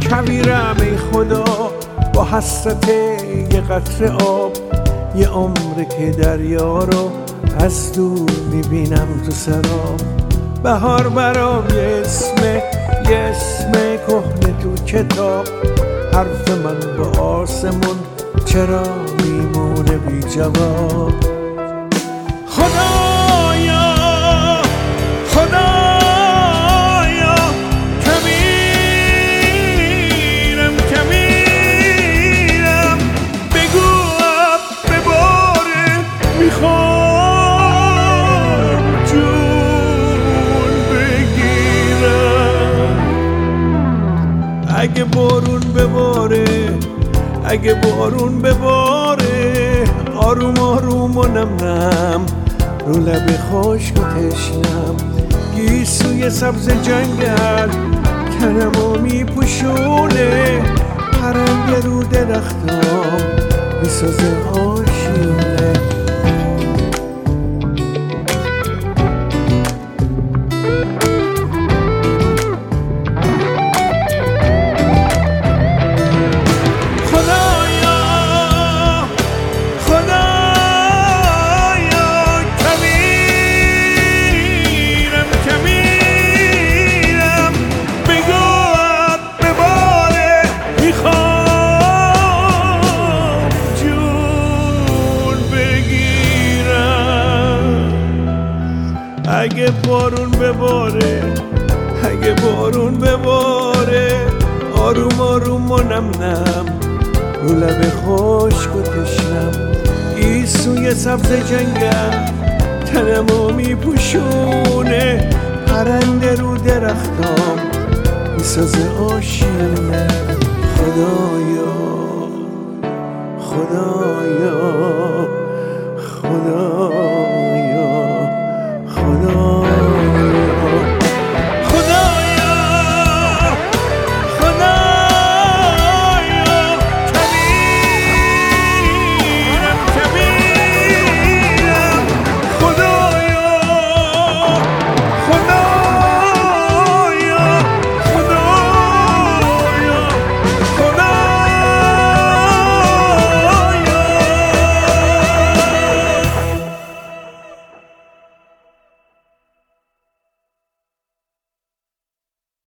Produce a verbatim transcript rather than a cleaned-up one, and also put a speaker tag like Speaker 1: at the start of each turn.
Speaker 1: کویرم ای خدا با حسرت یه قطره آب، یه عمره که دریا رو از دور میبینم تو سراب. بهار برام یه اسمه، یه اسم کهنه تو کتاب، حرف من با آسمون چرا میمونه بی جواب. خدایا خدایا کمیرم کمیرم، بگو اب بباره میخوام جون بگیرم. اگه بارون بباره اگه بارون بباره، آروم آروم و نم نم رو لب خشک و تشنم، گیسوی سبز جنگل تنمو میپوشونه، پرنده رو درختام میسازه آشیونه. اگه بارون بباره اگه بارون بباره، آروم آروم و نم نم رو لب خشک و تشنم، گیسوی سبز جنگل تنمو میپوشونه، پرنده رو درختام میسازه آشیونه.